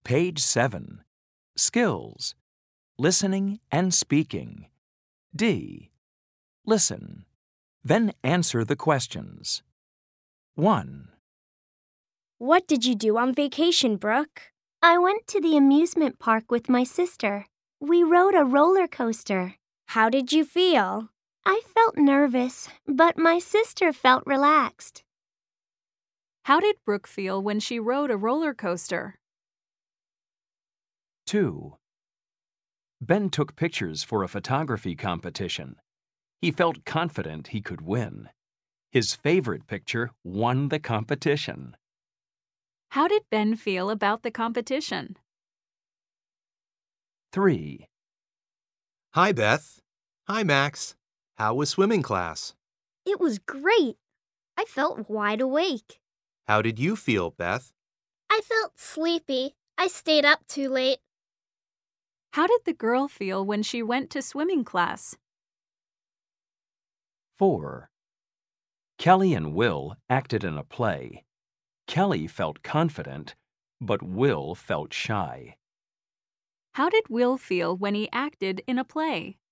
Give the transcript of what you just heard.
Page 7. Skills. Listening and speaking. D. Listen. Then answer the questions. 1. What did you do on vacation, Brooke? I went to the amusement park with my sister. We rode a roller coaster. How did you feel? I felt nervous, but my sister felt relaxed. How did Brooke feel when she rode a roller coaster? 2. Ben took pictures for a photography competition. He felt confident he could win. His favorite picture won the competition. How did Ben feel about the competition? 3. Hi, Beth. Hi, Max. How was swimming class? It was great. I felt wide awake. How did you feel, Beth? I felt sleepy. I stayed up too late. How did the girl feel when she went to swimming class? 4. Kelly and Will acted in a play. Kelly felt confident, but Will felt shy. How did Will feel when he acted in a play?